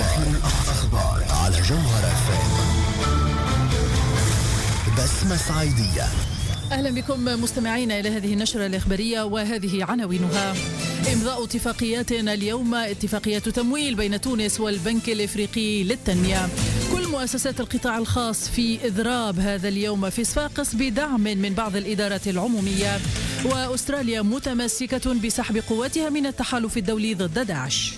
الأخبار على جوهر FM. بسمة صعيدية. أهلا بكم مستمعين إلى هذه النشرة الإخبارية وهذه عناوينها. إمضاء اتفاقيات اليوم، اتفاقية تمويل بين تونس والبنك الإفريقي للتنمية. كل مؤسسات القطاع الخاص في إضراب هذا اليوم في صفاقس بدعم من بعض الإدارات العمومية. وأستراليا متمسكة بسحب قواتها من التحالف الدولي ضد داعش.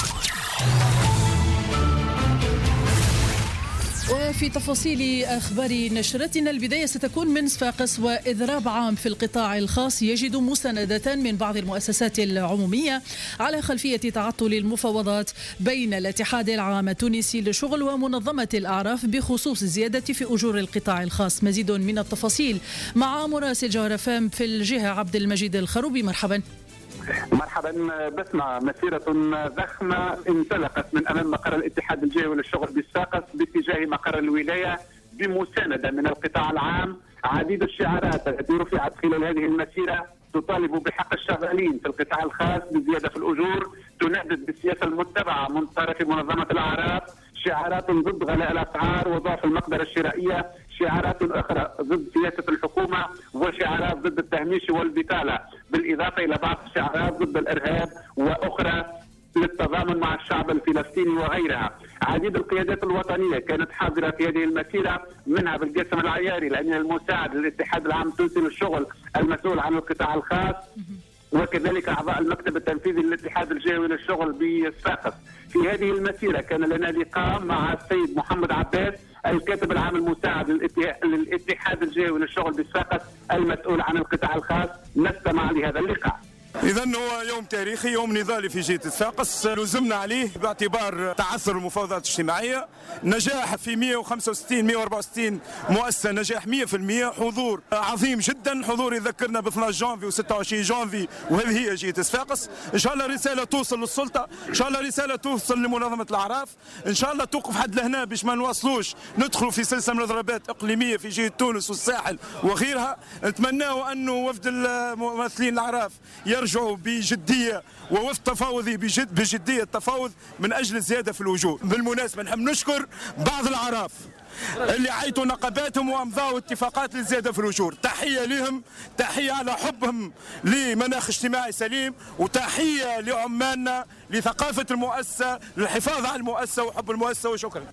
وفي تفاصيل أخبار نشرتنا، البداية ستكون من صفاقس، وإضراب عام في القطاع الخاص يجد مساندة من بعض المؤسسات العمومية على خلفية تعطل المفاوضات بين الاتحاد العام التونسي للشغل ومنظمة الأعراف بخصوص الزيادة في أجور القطاع الخاص. مزيد من التفاصيل مع مراسل جوهر FM في الجهة عبد المجيد الخروبي. مرحبا. مرحبا. بسمة مسيرة ضخمة انطلقت من أمام مقر الاتحاد الجهوي للشغل بصفاقس باتجاه مقر الولاية بمساندة من القطاع العام. عديد الشعارات التي رفعت خلال هذه المسيرة تطالب بحق الشغالين في القطاع الخاص بزيادة في الأجور، تندد بالسياسة المتبعة من طرف منظمة الأعراف، شعارات ضد غلاء الأسعار وضعف المقدرة الشرائية، شعارات أخرى ضد سياسة الحكومة، وشعارات ضد التهميش والبطالة، بالإضافة إلى بعض الشعارات ضد الإرهاب وأخرى للتضامن مع الشعب الفلسطيني وغيرها. عديد القيادات الوطنية كانت حاضرة في هذه المسيرة، منها بالقاسم العياري الأمين المساعد للاتحاد العام التونسي للشغل المسؤول عن القطاع الخاص، وكذلك أعضاء المكتب التنفيذي للاتحاد الجهوي للشغل بصفاقس. في هذه المسيرة كان لنا لقاء مع السيد محمد عباس الكاتب العام المساعد للاتحاد الجهوي للشغل بصفاقس المسؤول عن القطاع الخاص. نستمع لهذا اللقاء. إذا هو يوم تاريخي، يوم نضالي في جهة صفاقس، لزمنا عليه باعتبار تعثر المفاوضات الاجتماعية، نجاح في 165-164 مؤسسة، نجاح 100%، حضور عظيم جدا، حضور يذكرنا ب 12 جانفي و26 جانفي، وهذه هي جهة صفاقس. إن شاء الله رسالة توصل للسلطة، إن شاء الله رسالة توصل لمنظمة الأعراف، إن شاء الله توقف حد لهنا باش ما نواصلوش ندخلوا في سلسلة من الضربات إقليمية في جهة تونس والساحل وغيرها. نتمناه أنه وفد الممثلين الأعراف يرجعوا بجدية ووفد تفاوضي بجدية التفاوض من أجل الزيادة في الأجور. بالمناسبة نحب نشكر بعض الأعراف اللي عيطوا نقاباتهم وامضوا اتفاقات للزيادة في الأجور. تحية لهم، تحية على حبهم لمناخ اجتماعي سليم، وتحية لعمالنا لثقافة المؤسسة، للحفاظ على المؤسسة وحب المؤسسة. وشكرا.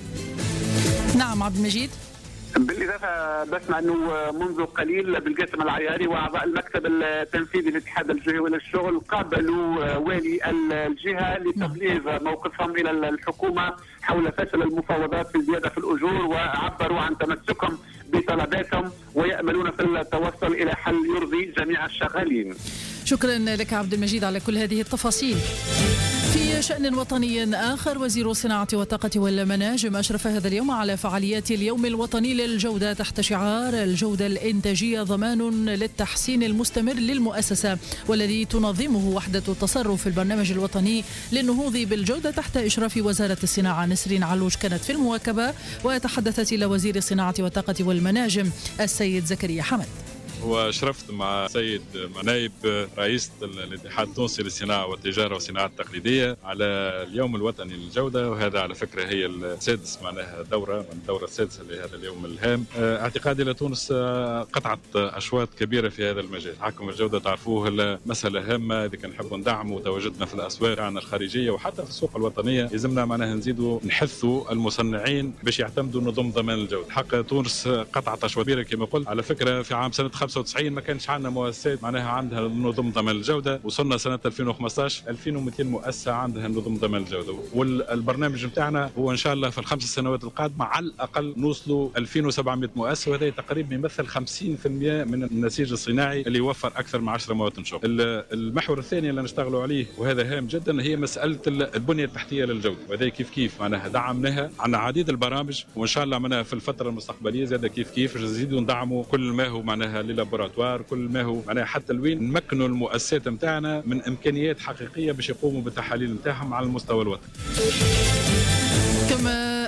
نعم عبد المجيد. بالإضافة بسمع أنه منذ قليل بالقاسم العياري وأعضاء المكتب التنفيذي للاتحاد الجهوي للشغل قابلوا والي الجهة لتبليغ موقفهم إلى الحكومة حول فشل المفاوضات في الزيادة في الأجور، وعبروا عن تمسكهم بطلباتهم ويأملون في التوصل إلى حل يرضي جميع الشغالين. شكرا لك عبد المجيد على كل هذه التفاصيل. في شأن وطني آخر، وزير الصناعة والطاقة والمناجم أشرف هذا اليوم على فعاليات اليوم الوطني للجودة تحت شعار الجودة الإنتاجية ضمان للتحسين المستمر للمؤسسة، والذي تنظمه وحدة التصرف في البرنامج الوطني للنهوض بالجودة تحت إشراف وزارة الصناعة. نسرين علوش كانت في المواكبة وتحدثت إلى وزير الصناعة والطاقة والمناجم السيد زكريا حمد. وشرفت مع سيد نائب رئيس الاتحاد التونسي للصناعة والتجارة والصناعة التقليدية على اليوم الوطني للجودة، وهذا على فكرة هي السادس معناها دورة من الدورة السادسة لهذا اليوم الهام. اعتقادي لتونس قطعت أشواط كبيرة في هذا المجال. تحكم الجودة تعرفوه مسألة هامة، إذا كان نحب ندعموا تواجدنا في الأسواق عن الخارجية وحتى في السوق الوطنية يلزمنا معناها نزيدوا نحثوا المصنعين باش يعتمدوا نظم ضمان الجودة. حق تونس قطعت أشواط كبيرة كما قلت. على فكرة في عام سنة 95 ما كانش عندنا مؤسسات معناها عندها نظم ضمان الجوده، وصلنا سنه 2015 2200 مؤسسه عندها نظم ضمان الجوده، والبرنامج نتاعنا هو ان شاء الله في الخمس سنوات القادمه على الاقل نوصلوا 2700 مؤسسه، وهذا تقريبا يمثل 50% من النسيج الصناعي اللي يوفر اكثر من 10 مواطن شغل. المحور الثاني اللي نشتغلوا عليه وهذا هام جدا هي مساله البنيه التحتيه للجوده، وهذا كيف معناها دعمناها، عندنا عديد البرامج وان شاء الله معناها في الفتره المستقبليه زاد كيف نزيدوا ندعموا كل ما هو معناها لابوراتوار، كل ما هو معناها حتى لوين نمكنوا المؤسسات نتاعنا من امكانيات حقيقيه باش يقوموا بالتحاليل نتاعهم على المستوى الوطني. كما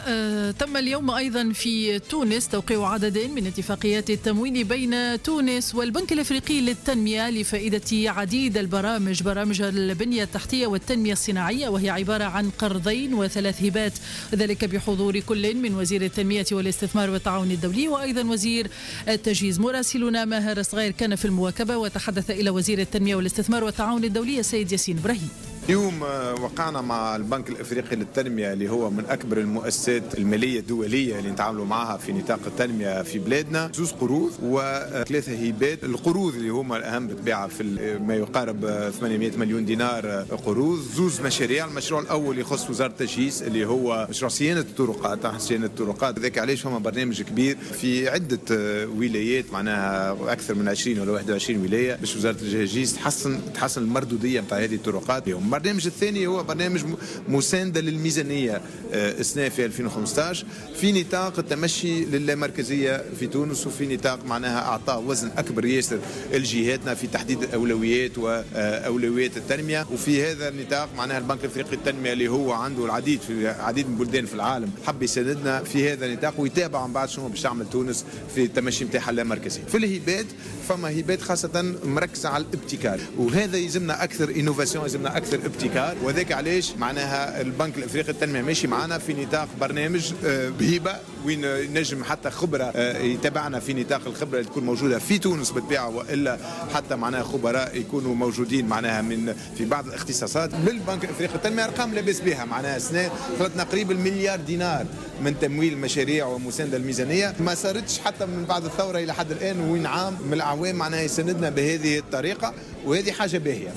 وتم اليوم أيضا في تونس توقيع عدد من اتفاقيات التمويل بين تونس والبنك الأفريقي للتنمية لفائدة عديد البرامج، برامج البنية التحتية والتنمية الصناعية، وهي عبارة عن قرضين و3 هبات، ذلك بحضور كل من وزير التنمية والاستثمار والتعاون الدولي وأيضا وزير التجهيز. مراسلنا ماهر صغير كان في المواكبة وتحدث إلى وزير التنمية والاستثمار والتعاون الدولي السيد ياسين إبراهيم. اليوم وقعنا مع البنك الافريقي للتنميه اللي هو من اكبر المؤسسات الماليه الدوليه اللي نتعاملوا معها في نطاق التنميه في بلادنا، 2 قروض و3 هبات. القروض اللي هما الاهم بالطبيعه في ما يقارب 800 مليون دينار قروض. 2 مشاريع، المشروع الاول يخص وزاره التجهيز اللي هو مشروع صيانه الطرقات، صيانه الطرقات، ذاك علاش فما برنامج كبير في عده ولايات، معناها اكثر من 20 ولا 21 ولايه، باش وزاره التجهيز تحسن المردوديه نتاع هذه الطرقات. البرنامج الثاني هو برنامج مساندة للميزانية السنة في 2015 في نطاق التمشي للامركزية في تونس، وفي نطاق معناها أعطاء وزن أكبر ياسر لجهاتنا في تحديد الأولويات وأولويات التنمية. وفي هذا النطاق معناها البنك الأفريقي للتنمية اللي هو عنده العديد من البلدان في العالم حب يساندنا في هذا النطاق ويتابع من بعد شنو باش تعمل تونس في التمشي نتاعها اللامركزي. في الهبات فما هبات خاصة مركزة على الابتكار، وهذا يلزمنا أكثر إنوفاسيون، يلزمنا أكثر ابتكار، وذاك علاش معناها البنك الافريقي للتنميه ماشي معنا في نطاق برنامج بهبه وين نجم حتى خبراء يتابعنا في نطاق الخبره اللي تكون موجوده في تونس بالطبيعه، والا حتى معناها خبراء يكونوا موجودين معناها من في بعض الاختصاصات بالبنك الافريقي للتنميه. ارقام لاباس بها، معناها سنه خلطنا قريب المليار دينار من تمويل المشاريع ومسانده الميزانيه، ما صارتش حتى من بعد الثوره الى حد الان، وين عام من الاعوام معناها يساندنا بهذه الطريقه، وهذه حاجه باهيه.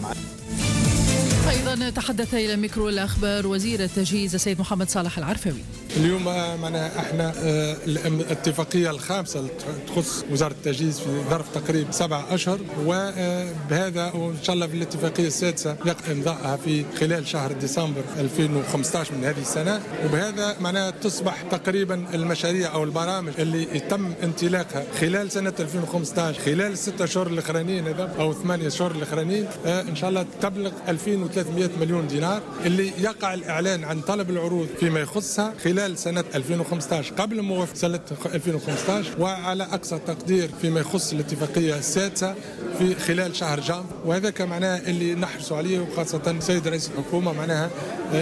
أيضا تحدث إلى ميكرو الأخبار وزير التجهيز السيد محمد صالح العرفاوي. اليوم معناها احنا الاتفاقية الخامسة تخص وزارة التجهيز في ظرف تقريبا 7 أشهر، وبهذا وإن شاء الله في الاتفاقية السادسة يقع إمضاءها في خلال شهر ديسمبر 2015 من هذه السنة، وبهذا معناها تصبح تقريبا المشاريع أو البرامج اللي يتم انطلاقها خلال سنة 2015 خلال 6 أشهر الأخرانيين أو 8 أشهر الأخرانيين إن شاء الله تبلغ 2300 مليون دينار، اللي يقع الإعلان عن طلب العروض فيما يخصها خلال سنة 2015 قبل موافقة سنة 2015، وعلى أقصى تقدير فيما يخص الاتفاقية السادسة في خلال شهر جانفي. وهذا معناه اللي نحرص عليه، وخاصة السيد رئيس الحكومة معناها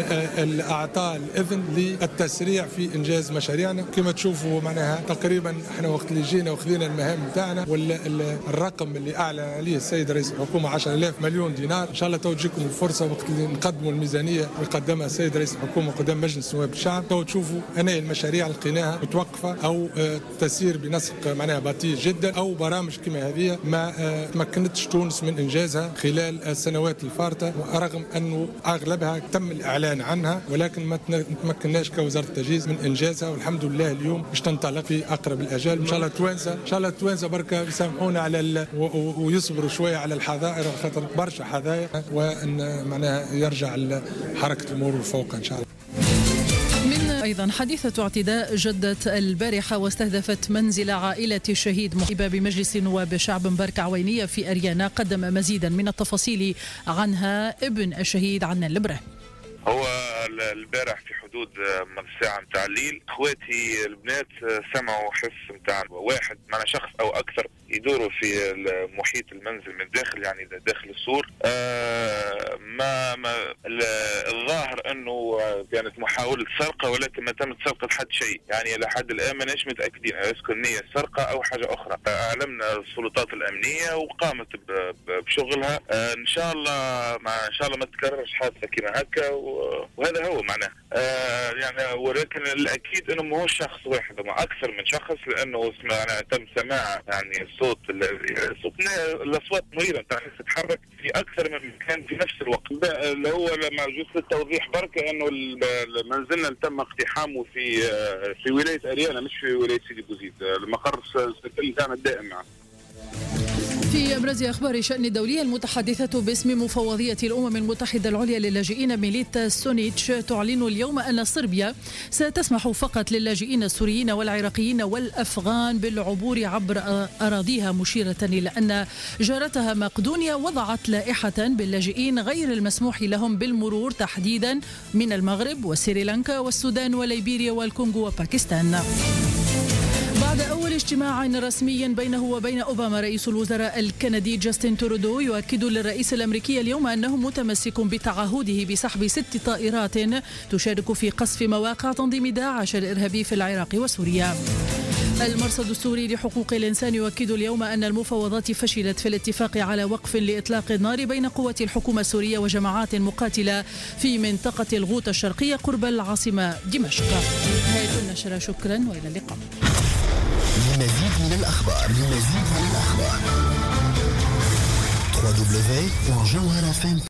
أعطى الإذن للتسريع في إنجاز مشاريعنا. كما تشوفوا معناها تقريبا احنا وقت اللي جينا وخذينا المهام بتاعنا والرقم اللي أعلن عليه السيد رئيس الحكومة 10,000 مليون دينار. إن شاء الله توجيكم الفرصة وقت اللي نقدموا الميزانية ويقدمها السيد رئيس الحكومة قدام مجلس نواب الشعب، تو تشوفوا أنا المشاريع لقيناها متوقفة أو تسير بنسق معناها بطيء جدا، أو برامج كما هذه ما تمكنتش تونس من إنجازها خلال السنوات الفارطة، ورغم أنه أغلبها تم الإعلان عنها، ولكن ما تمكناش كوزارة التجهيز من إنجازها. والحمد لله اليوم باش تنطلق في أقرب الأجال. إن شاء الله التوانسة بركة يسامحونا على ويصبروا شوية على الحظائر، خاطر برشا حظائر، وأن معناها يرجع حركة المرور فوق إن شاء الله. أيضا حادثة اعتداء جدت البارحة واستهدفت منزل عائلة الشهيد محيبة بمجلس نواب الشعب مبارك عوينية في أريانا. قدم مزيدا من التفاصيل عنها ابن الشهيد عنا الإبراهيم. هو البارح في حدود من الساعة متاع الليل اخواتي البنات سمعوا حس متاع واحد مع شخص او اكثر يدوروا في محيط المنزل من داخل، يعني داخل السور. ما الظاهر انه كانت محاولة سرقة، ولكن ما تمت سرقة حد شيء، يعني لحد الان ماناش متاكدين اسكن نية سرقة او حاجة اخرى. اعلمنا السلطات الامنية وقامت بشغلها. ان شاء الله ما تكررش حادثة كما هكا، وهذا هو معناه. يعني ولكن الاكيد انه مو شخص واحد، ما اكثر من شخص، لانه تم سماع يعني الصوت الاصوات مريره تاع الناس تتحرك في اكثر من مكان في نفس الوقت. اللي هو لما جزء التوضيح بركه انه منزلنا تم اقتحامه في ولايه اريانا، مش في ولايه سيدي بوزيد، المقر السكني تاعنا الدائم معه. في أبرز أخبار الشأن الدولي، المتحدثة باسم مفوضية الأمم المتحدة العليا للاجئين ميليتا سونيتش تعلن اليوم أن صربيا ستسمح فقط للاجئين السوريين والعراقيين والأفغان بالعبور عبر أراضيها، مشيرة إلى أن جارتها مقدونيا وضعت لائحة باللاجئين غير المسموح لهم بالمرور، تحديدا من المغرب وسريلانكا والسودان وليبيريا والكونغو وباكستان. بعد أول اجتماع رسمي بينه وبين أوباما، رئيس الوزراء الكندي جاستن ترودو يؤكد للرئيس الأمريكي اليوم أنه متمسك بتعهده بسحب 6 طائرات تشارك في قصف مواقع تنظيم داعش الإرهابي في العراق وسوريا. المرصد السوري لحقوق الإنسان يؤكد اليوم أن المفاوضات فشلت في الاتفاق على وقف لإطلاق النار بين قوات الحكومة السورية وجماعات مقاتلة في منطقة الغوطة الشرقية قرب العاصمة دمشق. نهاية النشرة، شكرا وإلى اللقاء. لمزيد من الأخبار www.jawhara.fm